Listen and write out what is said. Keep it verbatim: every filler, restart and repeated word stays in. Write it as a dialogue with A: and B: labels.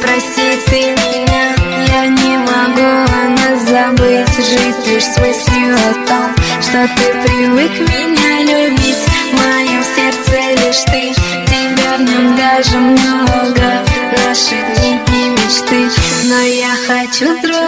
A: прости ты меня, я не могу она забыть. Жить лишь с мыслью о том, что ты привык меня любить. В моем сердце лишь ты, тебя в нем даже много. Наши дни и мечты, но я хочу друг.